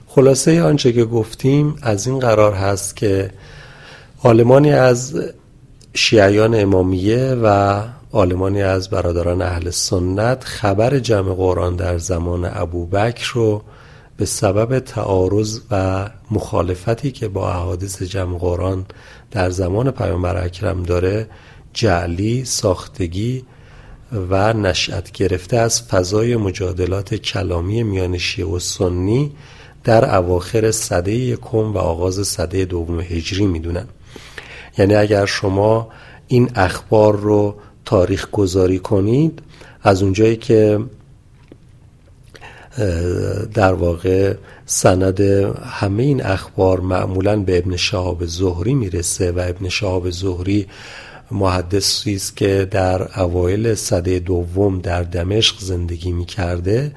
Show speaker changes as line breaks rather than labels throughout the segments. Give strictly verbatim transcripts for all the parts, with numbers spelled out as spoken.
خلاصه آنچه که گفتیم از این قرار هست که عالمانی از شیعیان امامیه و عالمانی از برادران اهل سنت خبر جمع قرآن در زمان ابوبکر رو به سبب تعارض و مخالفتی که با احادیث جمع قرآن در زمان پیامبر اکرم داره جعلی، ساختگی و نشأت گرفته از فضای مجادلات کلامی میان شیعه و سنی در اواخر سده یکم و آغاز سده دوم هجری میدونن. یعنی اگر شما این اخبار رو تاریخ گذاری کنید، از اونجایی که در واقع سند همه این اخبار معمولاً به ابن شهاب زهری میرسه و ابن شهاب زهری محدثی است که در اوایل سده دوم در دمشق زندگی میکرده،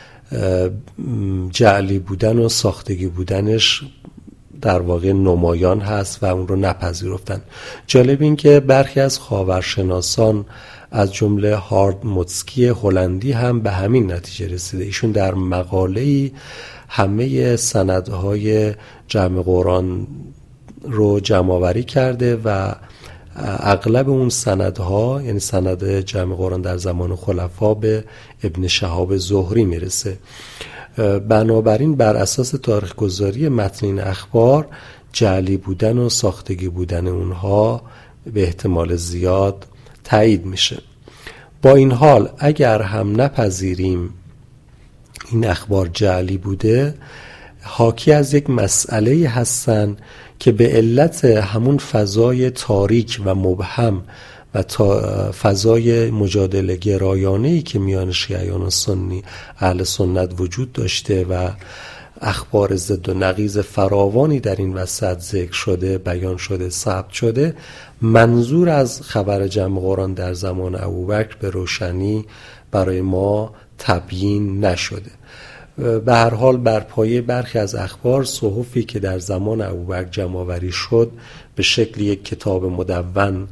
جعلی بودن و ساختگی بودنش در واقع نمایان هست و اون رو نپذیرفتن. جالب این که برخی از خاورشناسان از جمله هارد موتسکی هلندی هم به همین نتیجه رسیده. ایشون در مقاله‌ای همه سندهای جمع قرآن رو جمع‌آوری کرده و اغلب اون سندها، یعنی سند جمع قرآن در زمان خلفا، به ابن شهاب زهری میرسه. بنابراین بر اساس تاریخ گذاری متن این اخبار جعلی بودن و ساختگی بودن اونها به احتمال زیاد تایید میشه. با این حال اگر هم نپذیریم این اخبار جعلی بوده، حاکی از یک مسئله هستن که به علت همون فضای تاریک و مبهم و تا فضای مجادله گرایانه‌ای که میان شیعیان و سنی اهل سنت وجود داشته و اخبار ضد و نقیض فراوانی در این وسط ذکر شده، بیان شده، ثبت شده، منظور از خبر جمع قرآن در زمان ابوبکر به روشنی برای ما تبیین نشده. به هر حال بر پایه برخی از اخبار، صحفی که در زمان ابوبکر جمع‌آوری شد به شکل یک کتاب مدون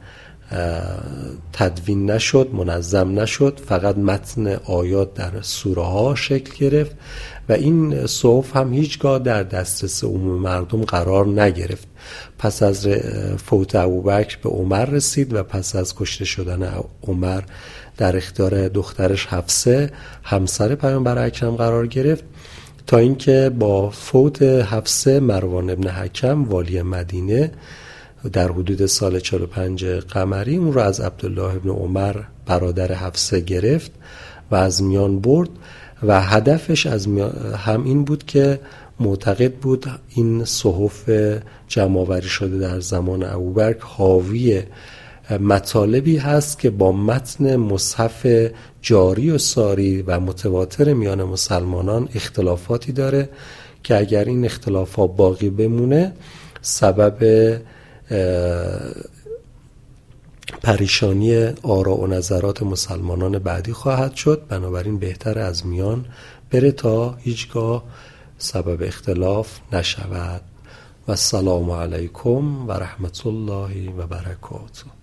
تدوین نشد، منظم نشد، فقط متن آیات در سوره ها شکل گرفت و این صحف هم هیچگاه در دسترس عموم مردم قرار نگرفت. پس از فوت ابوبکر به عمر رسید و پس از کشته شدن عمر در اختیار دخترش حفصه همسر پیامبر اکرم قرار گرفت، تا اینکه با فوت حفصه مروان ابن حکم والی مدینه در حدود سال چهل و پنج قمری اون رو از عبدالله ابن عمر برادر حفصه گرفت و از میان برد و هدفش از هم این بود که معتقد بود این صحف جمع‌آوری شده در زمان ابوبکر حاوی مطالبی هست که با متن مصحف جاری و ساری و متواتر میان مسلمانان اختلافاتی داره که اگر این اختلافات باقی بمونه سبب پریشانی آراء و نظرات مسلمانان بعدی خواهد شد. بنابراین بهتر از میان بره تا هیچگاه سبب اختلاف نشود. و السلام علیکم و رحمت الله و برکاته.